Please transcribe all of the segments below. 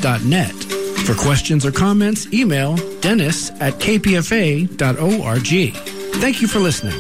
dennis@kpfa.net. For questions or comments, email dennis@kpfa.org. Thank you for listening.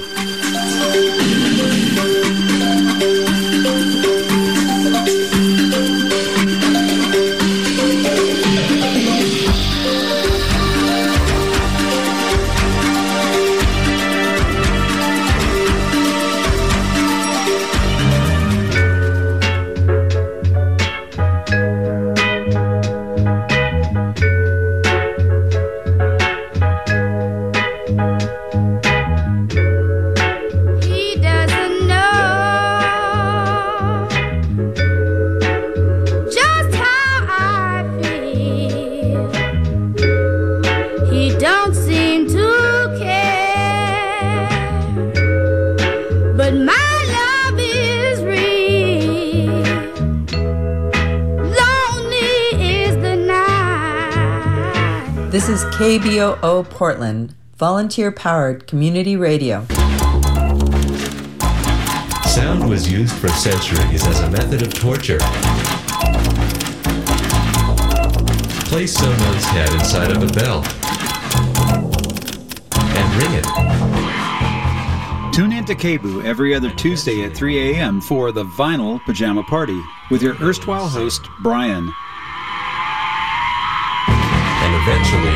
This is KBOO Portland, volunteer-powered community radio. Sound was used for centuries as a method of torture. Place someone's head inside of a bell and ring it. Tune in to KBOO every other Tuesday at 3 a.m. for the Vinyl Pajama Party with your erstwhile host, Brian. And eventually,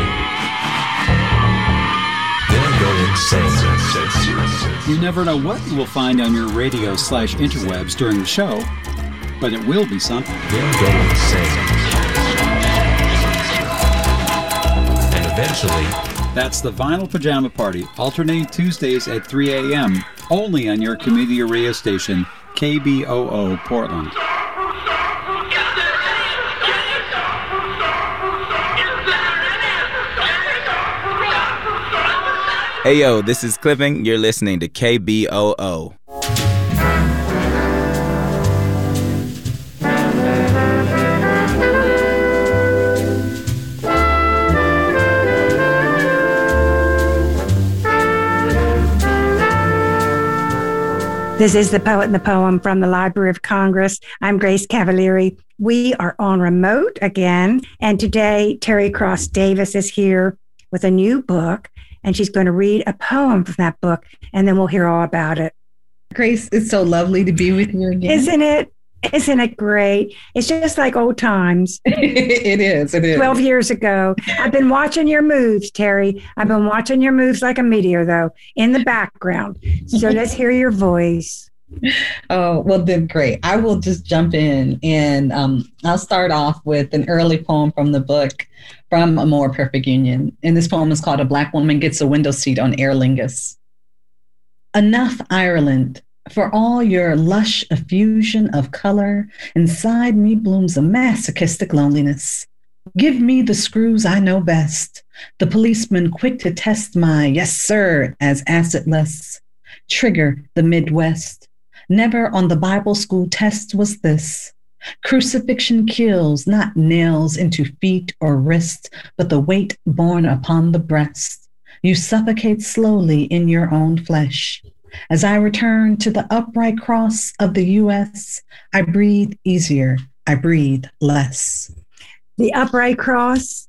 they'll go insane. You never know what you will find on your radio/interwebs during the show, but it will be something. They'll go insane. And eventually, that's the Vinyl Pajama Party, alternating Tuesdays at 3 a.m., only on your community radio station, KBOO Portland. Hey yo, this is Clipping. You're listening to KBOO. This is The Poet and the Poem from the Library of Congress. I'm Grace Cavalieri. We are on remote again, and today Terry Cross Davis is here with a new book, and she's going to read a poem from that book, and then we'll hear all about it. Grace, it's so lovely to be with you again. Isn't it? Isn't it great? It's just like old times. It is. 12 years ago. I've been watching your moves, Terry. I've been watching your moves like a meteor, though, in the background. So let's hear your voice. Oh, well, then great. I will just jump in, and I'll start off with an early poem from the book, From a More Perfect Union. And this poem is called A Black Woman Gets a Window Seat on Aer Lingus. Enough, Ireland, for all your lush effusion of color. Inside me blooms a masochistic loneliness. Give me the screws I know best, the policeman quick to test my yes, sir, as acidless. Trigger the Midwest. Never on the Bible school test was this. Crucifixion kills, not nails into feet or wrists, but the weight borne upon the breast. You suffocate slowly in your own flesh. As I return to the upright cross of the U.S., I breathe easier, I breathe less. The upright cross?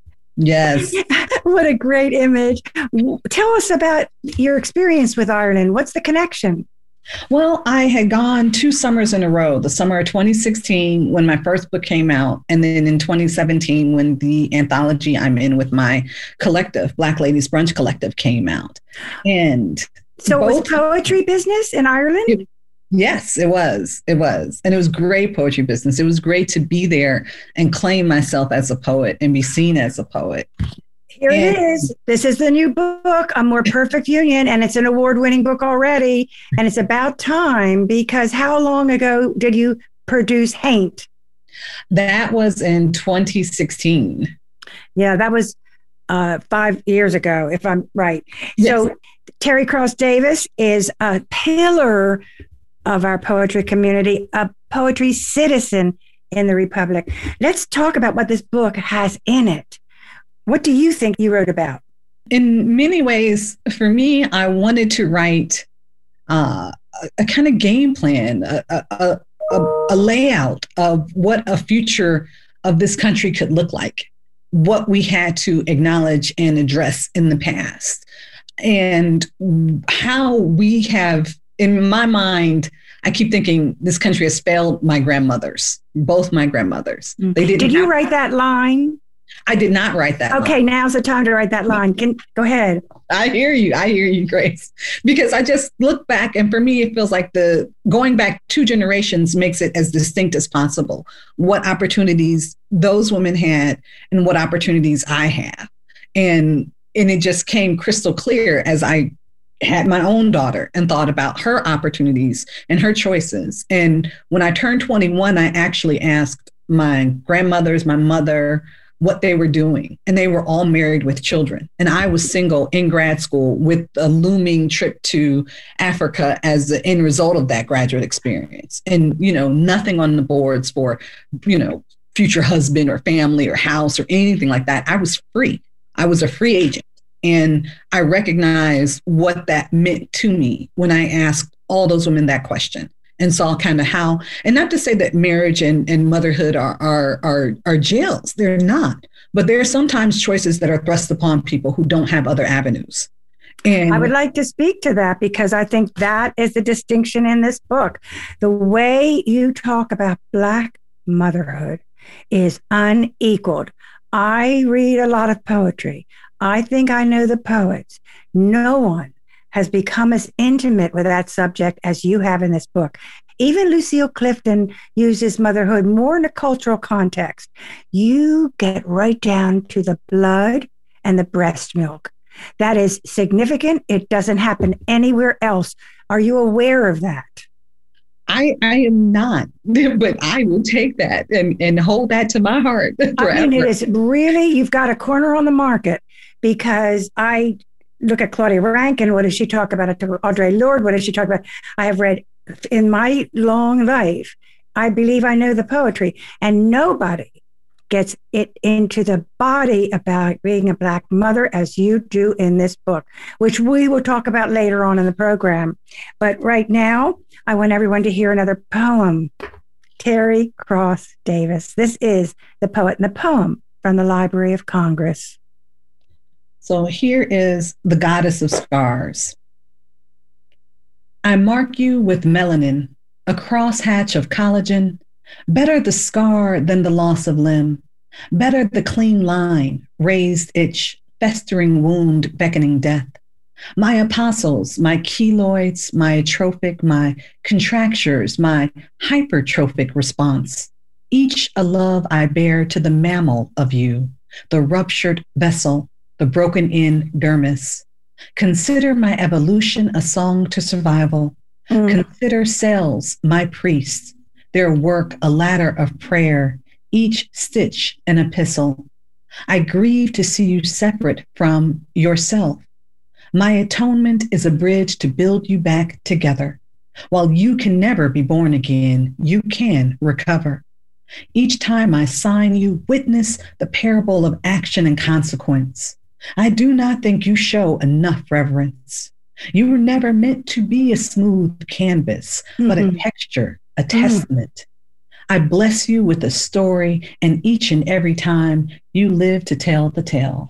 Yes. What a great image. Tell us about your experience with Ireland. What's the connection? Well, I had gone 2 summers in a row, the summer of 2016 when my first book came out, and then in 2017 when the anthology I'm in with my collective, Black Ladies Brunch Collective, came out. And so it was poetry business in Ireland? Yes, it was. It was. And it was great poetry business. It was great to be there and claim myself as a poet and be seen as a poet. Here it is. This is the new book, A More Perfect Union, and it's an award-winning book already. And it's about time, because how long ago did you produce Haint? That was in 2016. Yeah, that was 5 years ago, if I'm right. Yes. So Terry Cross Davis is a pillar of our poetry community, a poetry citizen in the Republic. Let's talk about what this book has in it. What do you think you wrote about? In many ways, for me, I wanted to write a kind of game plan, a layout of what a future of this country could look like, what we had to acknowledge and address in the past, and how we have, in my mind, I keep thinking this country has failed my grandmothers, both my grandmothers. They didn't. Did you write that line? I did not write that. Okay, line. Now's the time to write that line. Go ahead. I hear you, Grace. Because I just look back, and for me, it feels like going back 2 generations makes it as distinct as possible. What opportunities those women had, and what opportunities I have, and it just came crystal clear as I had my own daughter and thought about her opportunities and her choices. And when I turned 21, I actually asked my grandmothers, my mother, what they were doing. And they were all married with children. And I was single in grad school with a looming trip to Africa as the end result of that graduate experience. And, nothing on the boards for, future husband or family or house or anything like that. I was free. I was a free agent. And I recognized what that meant to me when I asked all those women that question and saw kind of how, and not to say that marriage and motherhood are jails. They're not. But there are sometimes choices that are thrust upon people who don't have other avenues. And I would like to speak to that because I think that is the distinction in this book. The way you talk about Black motherhood is unequaled. I read a lot of poetry. I think I know the poets. No one has become as intimate with that subject as you have in this book. Even Lucille Clifton uses motherhood more in a cultural context. You get right down to the blood and the breast milk. That is significant. It doesn't happen anywhere else. Are you aware of that? I am not, but I will take that and hold that to my heart forever. I mean, it is really, you've got a corner on the market, because I look at Claudia Rankin. What does she talk about? Audre Lorde, what does she talk about? I have read in my long life, I believe I know the poetry, and nobody gets it into the body about being a Black mother as you do in this book, which we will talk about later on in the program. But right now, I want everyone to hear another poem. Terry Cross Davis. This is The Poet and the Poem from the Library of Congress. So here is The Goddess of Scars. I mark you with melanin, a crosshatch of collagen. Better the scar than the loss of limb. Better the clean line, raised itch, festering wound, beckoning death. My apostles, my keloids, my atrophic, my contractures, my hypertrophic response. Each a love I bear to the mammal of you, the ruptured vessel, the broken-in dermis. Consider my evolution a song to survival. Consider cells my priests, their work a ladder of prayer, each stitch an epistle. I grieve to see you separate from yourself. My atonement is a bridge to build you back together. While you can never be born again, you can recover. Each time I sign you, witness the parable of action and consequence. I do not think you show enough reverence. You were never meant to be a smooth canvas, but a texture, a testament. I bless you with a story, and each and every time you live to tell the tale.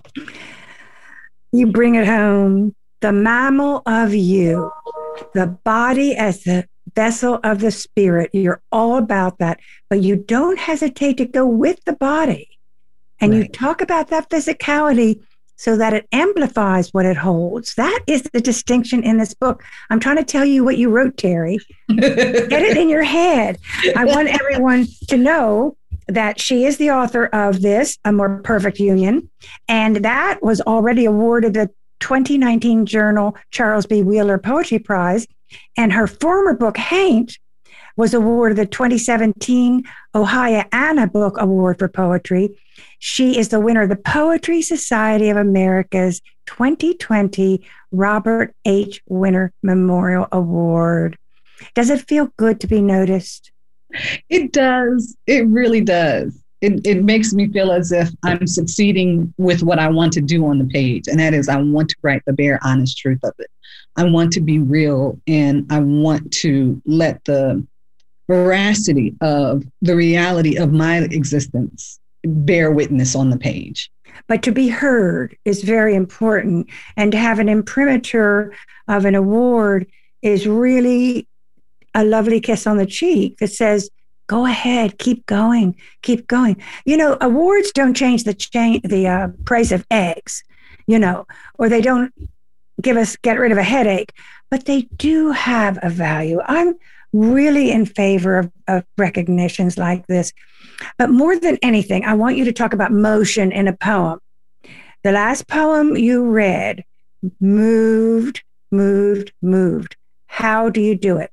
You bring it home. The mammal of you, the body as the vessel of the spirit. You're all about that, but you don't hesitate to go with the body. And right. You talk about that physicality so that it amplifies what it holds. That is the distinction in this book. I'm trying to tell you what you wrote, Terry. Get it in your head. I want everyone to know that she is the author of this, A More Perfect Union, and that was already awarded the 2019 Journal Charles B. Wheeler Poetry Prize, and her former book, Haint, was awarded the 2017 Ohio Anna Book Award for Poetry. She is the winner of the Poetry Society of America's 2020 Robert H. Winter Memorial Award. Does it feel good to be noticed? It does. It really does. It makes me feel as if I'm succeeding with what I want to do on the page. And that is, I want to write the bare, honest truth of it. I want to be real, and I want to let the veracity of the reality of my existence bear witness on the page. But to be heard is very important. And to have an imprimatur of an award is really a lovely kiss on the cheek that says, go ahead, keep going, keep going. You know, awards don't change the price of eggs, you know, or they don't get rid of a headache, but they do have a value. I'm really in favor of recognitions like this. But more than anything, I want you to talk about motion in a poem. The last poem you read moved. How do you do it?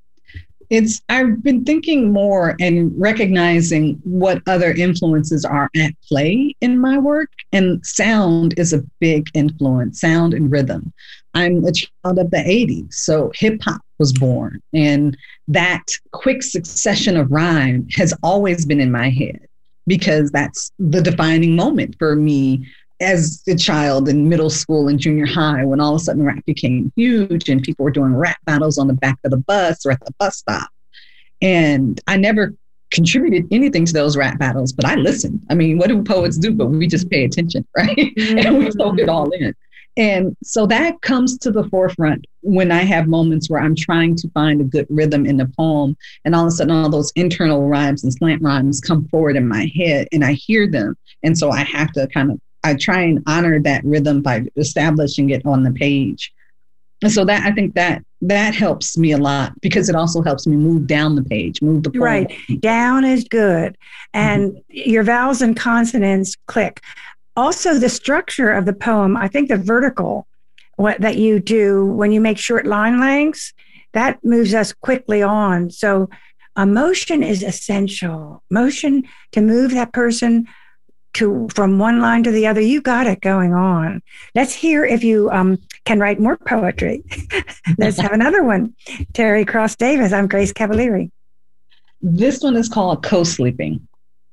I've been thinking more and recognizing what other influences are at play in my work. And sound is a big influence, sound and rhythm. I'm a child of the 80s, so hip hop was born. And that quick succession of rhyme has always been in my head because that's the defining moment for me as a child in middle school and junior high, when all of a sudden rap became huge and people were doing rap battles on the back of the bus or at the bus stop. And I never contributed anything to those rap battles, but I listened. I mean, what do poets do? But we just pay attention, right? And we soak it all in. And so that comes to the forefront when I have moments where I'm trying to find a good rhythm in the poem. And all of a sudden, all those internal rhymes and slant rhymes come forward in my head and I hear them. And so I have to I try and honor that rhythm by establishing it on the page. And so that I think that helps me a lot because it also helps me move down the page, move the poem. Right. Down is good. And your vowels and consonants click. Also, the structure of the poem, I think the vertical that you do when you make short line lengths, that moves us quickly on. So motion is essential. Motion to move that person from one line to the other. You got it going on. Let's hear if you can write more poetry. Let's have another one. Terry Cross Davis. I'm Grace Cavalieri. This one is called Co-Sleeping.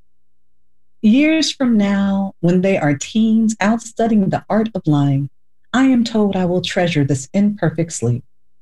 Years from now, when they are teens out studying the art of lying, I am told I will treasure this imperfect sleep.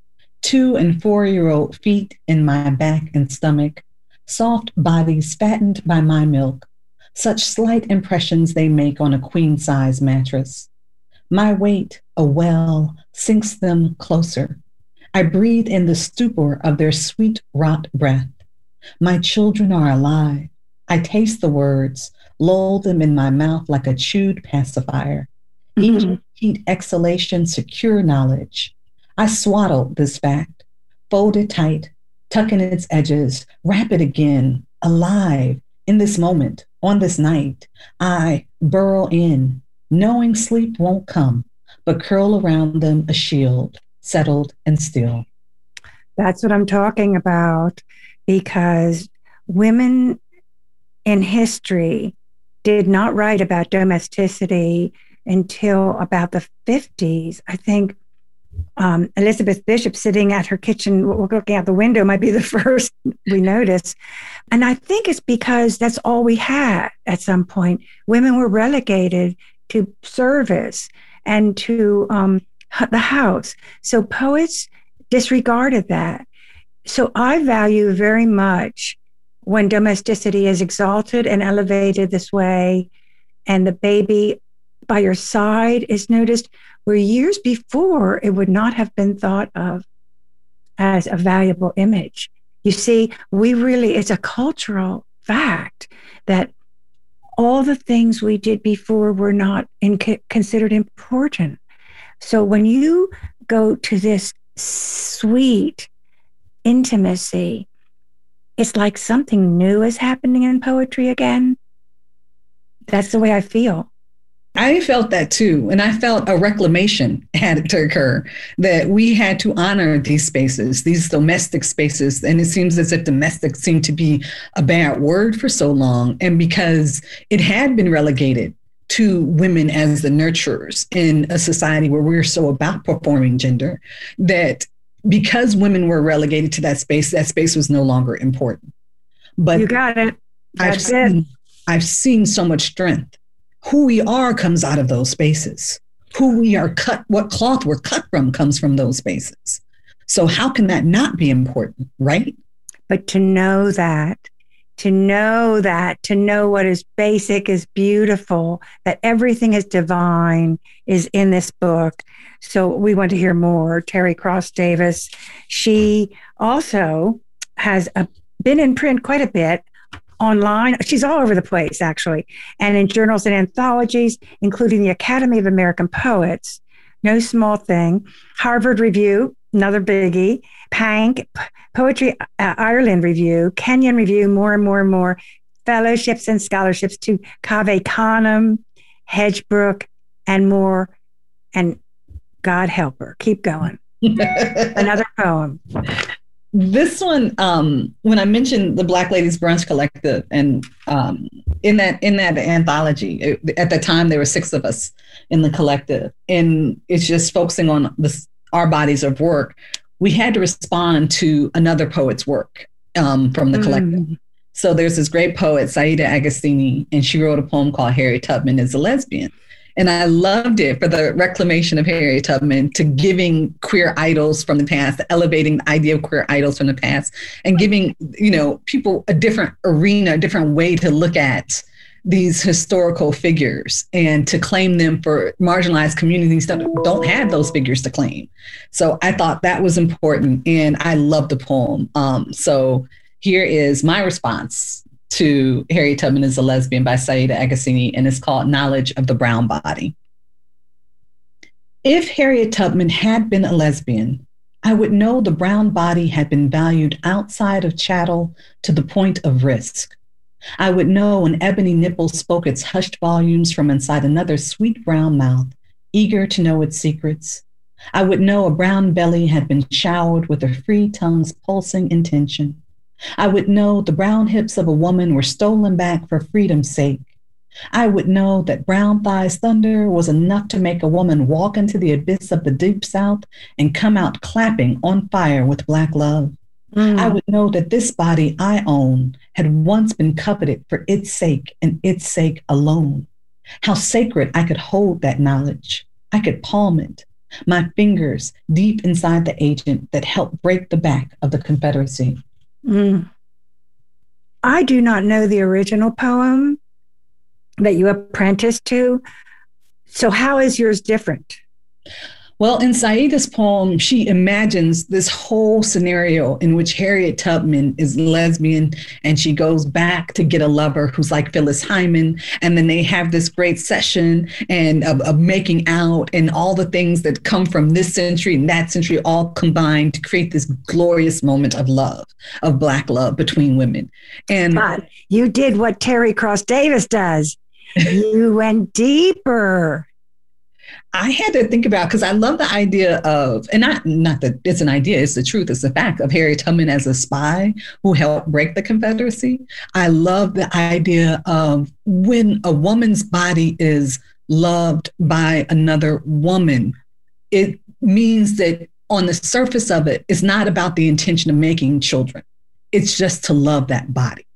2- and 4-year-old feet in my back and stomach, soft bodies fattened by my milk, such slight impressions they make on a queen-size mattress. My weight, a well, sinks them closer. I breathe in the stupor of their sweet rot breath. My children are alive. I taste the words, lull them in my mouth like a chewed pacifier. Each heat exhalation, secure knowledge. I swaddle this fact, fold it tight, tuck in its edges, wrap it again, alive, in this moment, on this night. I burrow in, knowing sleep won't come, but curl around them a shield, settled and still. That's what I'm talking about, because women in history did not write about domesticity until about the 50s. I think Elizabeth Bishop sitting at her kitchen, looking out the window, might be the first we notice. And I think it's because that's all we had at some point. Women were relegated to service and to the house. So poets disregarded that. So I value very much when domesticity is exalted and elevated this way, and the baby by your side is noticed, where years before it would not have been thought of as a valuable image. You see, it's a cultural fact that all the things we did before were not considered important. So when you go to this sweet intimacy, it's like something new is happening in poetry again. That's the way I feel. I felt that too. And I felt a reclamation had to occur, that we had to honor these spaces, these domestic spaces. And it seems as if domestic seemed to be a bad word for so long. And because it had been relegated to women as the nurturers in a society where we're so about performing gender, that because women were relegated to that space was no longer important. But you got it. I've seen so much strength. Who we are comes out of those spaces. Who we are cut, what cloth we're cut from comes from those spaces. So how can that not be important, right? But to know that to know that, to know what is basic is beautiful, that everything is divine is in this book. So we want to hear more. Terry Cross Davis, she also has been in print quite a bit, online. She's all over the place, actually, and in journals and anthologies, including the Academy of American Poets, no small thing, Harvard Review, another biggie, Pank, Poetry Ireland Review, Kenyon Review, more and more and more, fellowships and scholarships to Cave Canem, Hedgebrook, and more. And God help her. Keep going. Another poem. This one, when I mentioned the Black Ladies Brunch Collective, and in that anthology, at the time there were 6 of us in the collective, and it's just focusing on our bodies of work. We had to respond to another poet's work from the collective. So there's this great poet, Saida Agostini, and she wrote a poem called Harriet Tubman is a Lesbian. And I loved it for the reclamation of Harriet Tubman, to giving queer idols from the past, elevating the idea of queer idols from the past, and giving, people a different arena, a different way to look at these historical figures and to claim them for marginalized communities that don't have those figures to claim. So I thought that was important, and I love the poem. So here is my response to Harriet Tubman is a Lesbian by Saida Agostini, and it's called Knowledge of the Brown Body. If Harriet Tubman had been a lesbian, I would know the brown body had been valued outside of chattel to the point of risk. I would know an ebony nipple spoke its hushed volumes from inside another sweet brown mouth, eager to know its secrets. I would know a brown belly had been showered with a free tongue's pulsing intention. I would know the brown hips of a woman were stolen back for freedom's sake. I would know that brown thighs thunder was enough to make a woman walk into the abyss of the deep South and come out clapping on fire with Black love. I would know that this body I own had once been coveted for its sake and its sake alone. How sacred I could hold that knowledge. I could palm it, my fingers deep inside the agent that helped break the back of the Confederacy. I do not know the original poem that you apprenticed to. So how is yours different? Well, in Saida's poem, she imagines this whole scenario in which Harriet Tubman is lesbian and she goes back to get a lover who's like Phyllis Hyman. And then they have this great session and of making out and all the things that come from this century and that century all combined to create this glorious moment of love, of Black love between women. And but you did what Terry Cross Davis does. You went deeper. I had to think about, because I love the idea of, and not that it's an idea, it's the truth, it's the fact of Harriet Tubman as a spy who helped break the Confederacy. I love the idea of when a woman's body is loved by another woman, it means that on the surface of it, it's not about the intention of making children. It's just to love that body.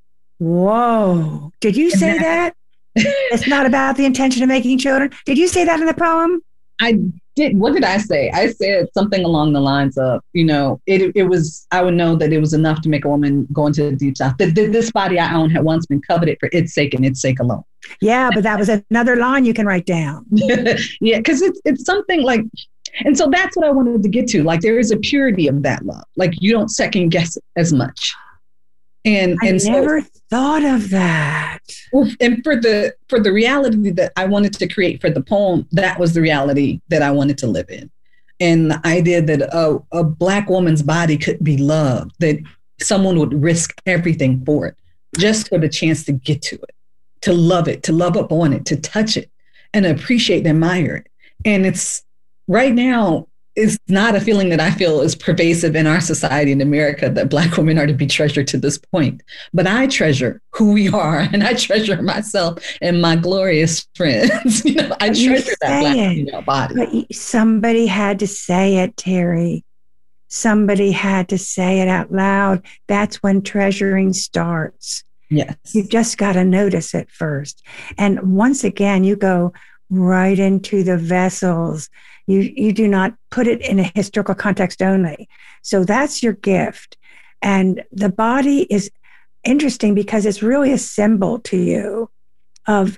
Whoa. Did you say that? It's not about the intention of making children. Did you say that in the poem? I did. What did I say? I said something along the lines of, it was, I would know that it was enough to make a woman go into the deep South. This body I own had once been coveted for its sake and its sake alone. Yeah, but that was another line you can write down. Yeah, because it's something like, and so that's what I wanted to get to. Like, there is a purity of that love. Like, you don't second guess it as much. And I so, never thought of that. And for the reality that I wanted to create for the poem, that was the reality that I wanted to live in. And the idea that a Black woman's body could be loved, that someone would risk everything for it, just for the chance to get to it, to love up on it, to touch it, and appreciate and admire it. And it's right now, it's not a feeling that I feel is pervasive in our society in America, that Black women are to be treasured to this point. But I treasure who we are, and I treasure myself and my glorious friends. I treasure that Black female body. But somebody had to say it, Terry. Somebody had to say it out loud. That's when treasuring starts. Yes. You've just got to notice it first. And once again, you go right into the vessels. You do not put it in a historical context only. So that's your gift. And the body is interesting because it's really a symbol to you of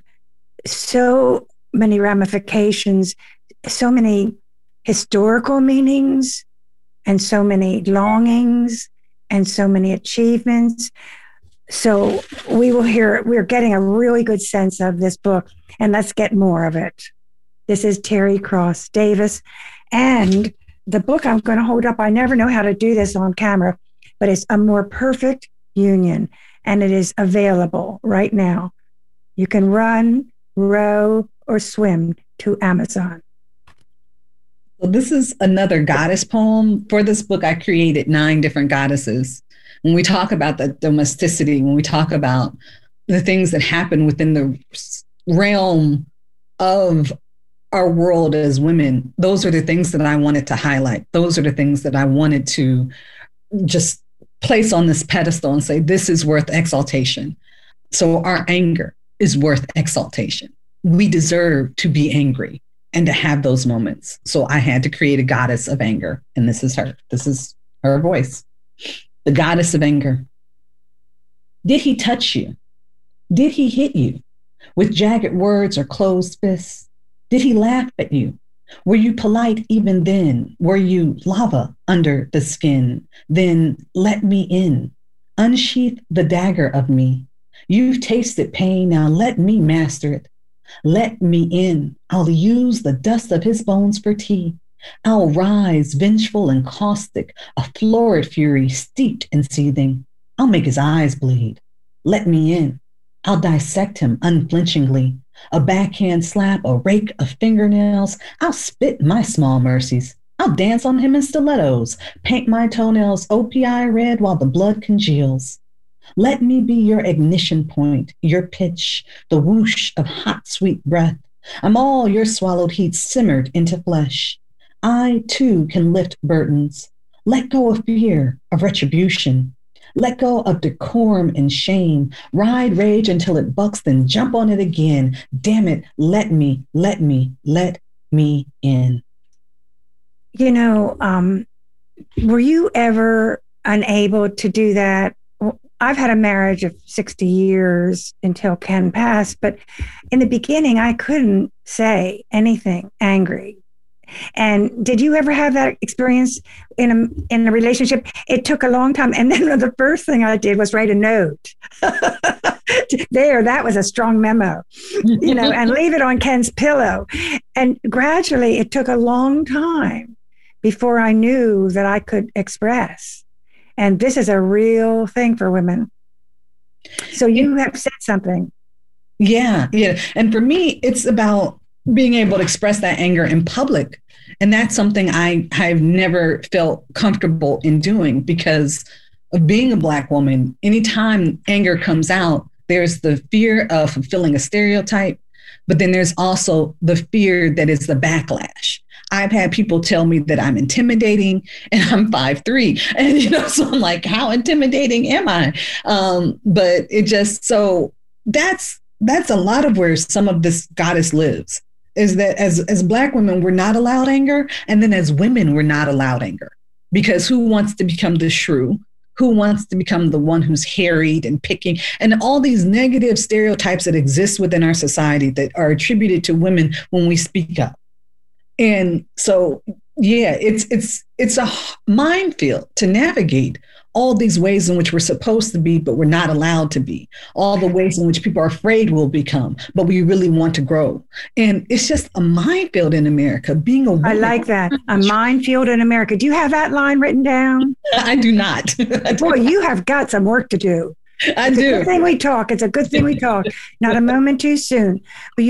so many ramifications, so many historical meanings, and so many longings, and so many achievements. So we're getting a really good sense of this book, and let's get more of it. This is Terry Cross Davis. And the book I'm going to hold up, I never know how to do this on camera, but it's A More Perfect Union, and it is available right now. You can run, row, or swim to Amazon. Well, this is another goddess poem. For this book, I created 9 different goddesses. When we talk about the domesticity, when we talk about the things that happen within the realm of our world as women, those are the things that I wanted to highlight. Those are the things that I wanted to just place on this pedestal and say, this is worth exaltation. So our anger is worth exaltation. We deserve to be angry and to have those moments. So I had to create a goddess of anger. And this is her. This is her voice. The goddess of anger. Did he touch you? Did he hit you with jagged words or closed fists? Did he laugh at you? Were you polite even then? Were you lava under the skin? Then let me in. Unsheath the dagger of me. You've tasted pain, now let me master it. Let me in. I'll use the dust of his bones for tea. I'll rise, vengeful and caustic, a florid fury steeped in seething. I'll make his eyes bleed. Let me in. I'll dissect him unflinchingly. A backhand slap, a rake of fingernails. I'll spit my small mercies. I'll dance on him in stilettos, paint my toenails OPI red while the blood congeals. Let me be your ignition point, your pitch, the whoosh of hot, sweet breath. I'm all your swallowed heat simmered into flesh. I, too, can lift burdens. Let go of fear, of retribution. Let go of decorum and shame. Ride rage until it bucks, then jump on it again. Damn it, let me in. You know, were you ever unable to do that? I've had a marriage of 60 years until Ken passed, but in the beginning, I couldn't say anything angry. And did you ever have that experience in a relationship? It took a long time. And then the first thing I did was write a note. That was a strong memo, and leave it on Ken's pillow. And gradually, it took a long time before I knew that I could express. And this is a real thing for women. So you have said something. Yeah. And for me, it's about being able to express that anger in public. And that's something I've never felt comfortable in doing because of being a Black woman. Anytime anger comes out, there's the fear of fulfilling a stereotype, but then there's also the fear that is the backlash. I've had people tell me that I'm intimidating and I'm 5'3". And, so I'm like, how intimidating am I? But it just, so that's a lot of where some of this goddess lives, is that as Black women, we're not allowed anger. And then as women, we're not allowed anger because who wants to become the shrew? Who wants to become the one who's harried and picking and all these negative stereotypes that exist within our society that are attributed to women when we speak up. And so, yeah, it's a minefield to navigate all these ways in which we're supposed to be, but we're not allowed to be. All the ways in which people are afraid we'll become, but we really want to grow. And it's just a minefield in America, being a woman. I like that. A minefield in America. Do you have that line written down? I do not. Boy, you have got some work to do. I do. It's a good thing we talk. It's a good thing we talk. Not a moment too soon. But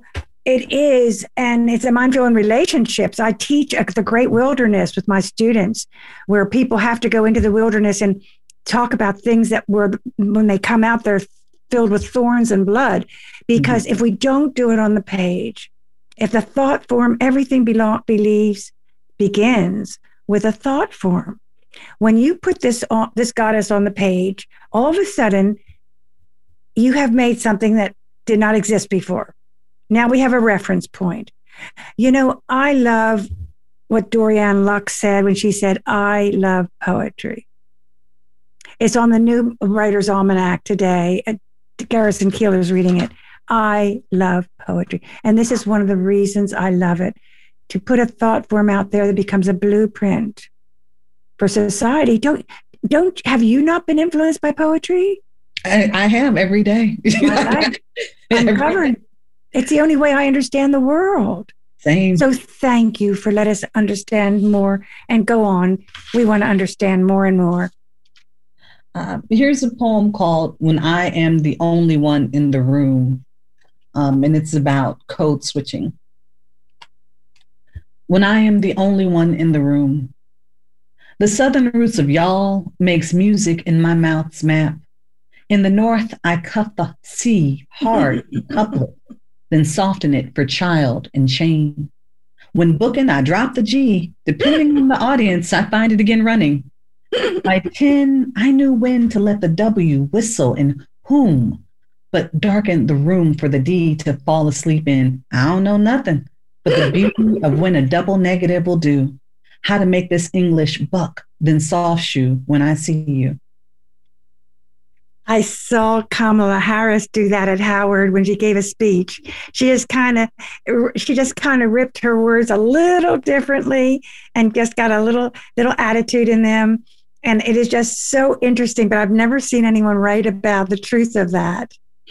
it is, and it's a minefield in relationships. I teach the Great Wilderness with my students, where people have to go into the wilderness and talk about things that when they come out, they're filled with thorns and blood. Because if we don't do it on the page, if the thought form, everything believes begins with a thought form. When you put this goddess on the page, all of a sudden, you have made something that did not exist before. Now we have a reference point. I love what Dorianne Lux said when she said, I love poetry. It's on the New Writer's Almanac today. Garrison Keillor's reading it. I love poetry. And this is one of the reasons I love it. To put a thought form out there that becomes a blueprint for society. Don't have you not been influenced by poetry? I have every day. I'm covered. It's the only way I understand the world. Same. So thank you for letting us understand more and go on. We want to understand more and more. Here's a poem called When I Am the Only One in the Room. And it's about code switching. When I am the only one in the room, the southern roots of y'all makes music in my mouth's map. In the north, I cut the C hard couplet, then soften it for child and chain. When booking, I drop the G. Depending on the audience, I find it again running. By 10, I knew when to let the W whistle and whom, but darken the room for the D to fall asleep in. I don't know nothing but the beauty of when a double negative will do. How to make this English buck, then soft shoe when I see you. I saw Kamala Harris do that at Howard when she gave a speech. She just kind of ripped her words a little differently and just got a little attitude in them. And it is just so interesting, but I've never seen anyone write about the truth of that.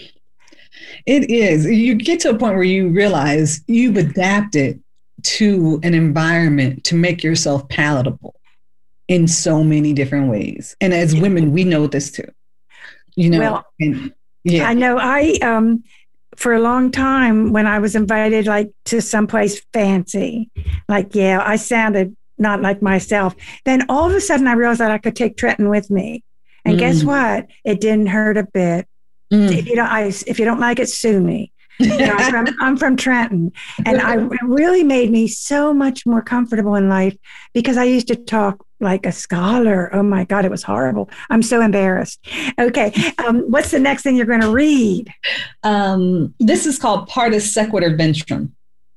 It is. You get to a point where you realize you've adapted to an environment to make yourself palatable in so many different ways. And as women, we know this too. You know, well, I know for a long time when I was invited like to someplace fancy, like Yale, I sounded not like myself. Then all of a sudden I realized that I could take Trenton with me. And guess what? It didn't hurt a bit. If you don't like it, sue me. You know, I'm from Trenton, and it really made me so much more comfortable in life because I used to talk like a scholar. Oh my God, it was horrible. I'm so embarrassed. Okay, what's the next thing you're going to read? This is called Partus Sequitur Ventrum.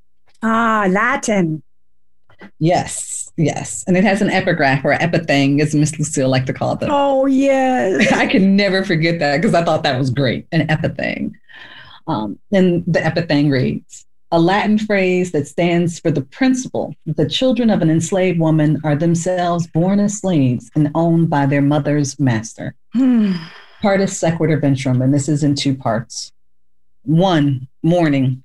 Latin. Yes, and it has an epigraph or epithang, as Miss Lucille liked to call them. Oh yes, I can never forget that because I thought that was great. An epithang. And the epithang reads, a Latin phrase that stands for the principle that the children of an enslaved woman are themselves born as slaves and owned by their mother's master. Partus Sequitur Ventrum, and this is in 2 parts. 1, morning.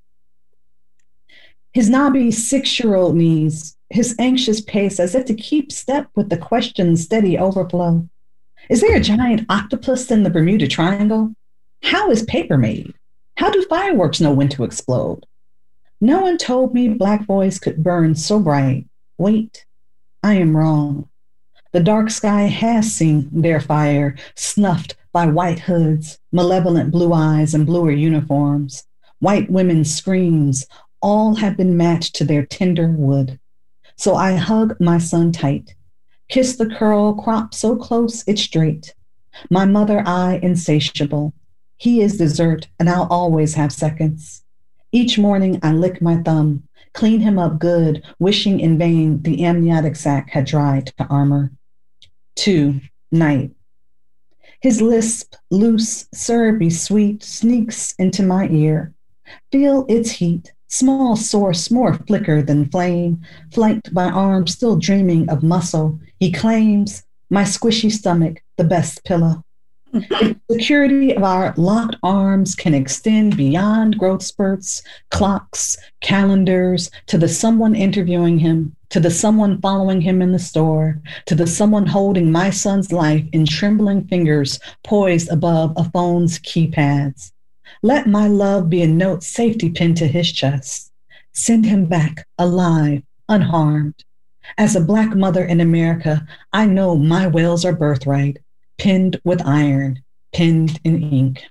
His knobby 6-year-old knees, his anxious pace as if to keep step with the question's steady overflow. Is there a giant octopus in the Bermuda Triangle? How is paper made? How do fireworks know when to explode? No one told me black boys could burn so bright. Wait, I am wrong. The dark sky has seen their fire snuffed by white hoods, malevolent blue eyes, and bluer uniforms. White women's screams, all have been matched to their tender wood. So I hug my son tight, kiss the curl cropped so close it's straight. My mother eye insatiable. He is dessert, and I'll always have seconds. Each morning I lick my thumb, clean him up good, wishing in vain the amniotic sac had dried to armor. 2, night. His lisp, loose, syrupy sweet, sneaks into my ear. Feel its heat, small source more flicker than flame, flanked by arms still dreaming of muscle. He claims my squishy stomach, the best pillow. The security of our locked arms can extend beyond growth spurts, clocks, calendars, to the someone interviewing him, to the someone following him in the store, to the someone holding my son's life in trembling fingers poised above a phone's keypads. Let my love be a note safety pinned to his chest. Send him back alive, unharmed. As a Black mother in America, I know my wells are birthright. Pinned with iron, pinned in ink.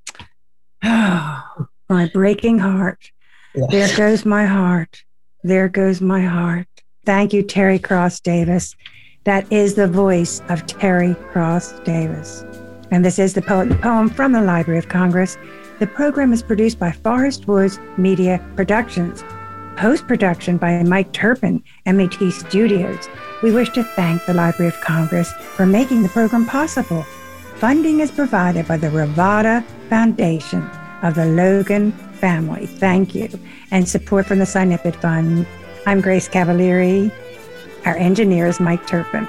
Oh, my breaking heart. Yes. There goes my heart. There goes my heart. Thank you, Terry Cross Davis. That is the voice of Terry Cross Davis. And this is The Poet and the Poem from the Library of Congress. The program is produced by Forest Woods Media Productions. Post-production by Mike Turpin, MET Studios. We wish to thank the Library of Congress for making the program possible. Funding is provided by the Ravada Foundation of the Logan family. Thank you. And support from the Sinipid Fund. I'm Grace Cavalieri. Our engineer is Mike Turpin.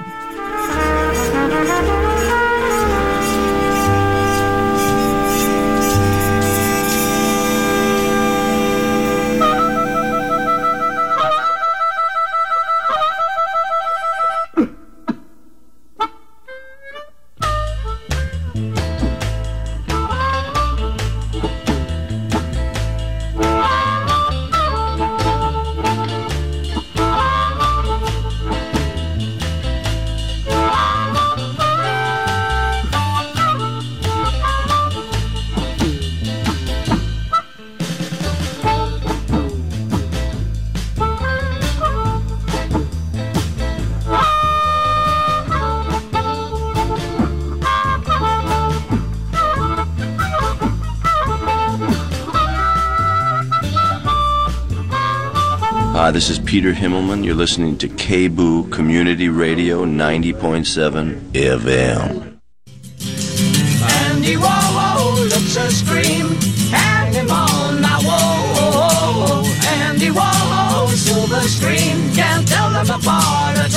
Hi, this is Peter Himmelman. You're listening to KBOO Community Radio 90.7 FM. Andy Warhol looks a scream, hang him on my wall. Andy Warhol, silver scream, can't tell them apart at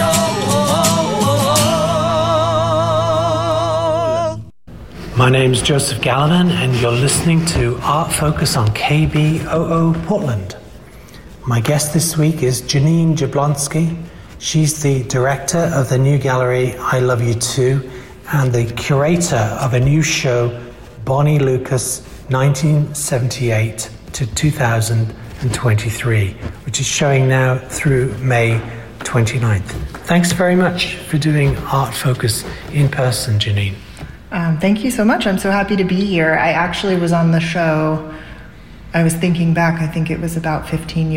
all. My name's Joseph Gallivan, and you're listening to Art Focus on KBOO Portland. My guest this week is Janine Jablonski. She's the director of the new gallery I Love You Too and the curator of a new show, Bonnie Lucas 1978 to 2023, which is showing now through May 29th. Thanks very much for doing Art Focus in person, Janine. Thank you so much. I'm so happy to be here. I actually was on the show, I was thinking back, I think it was about 15 years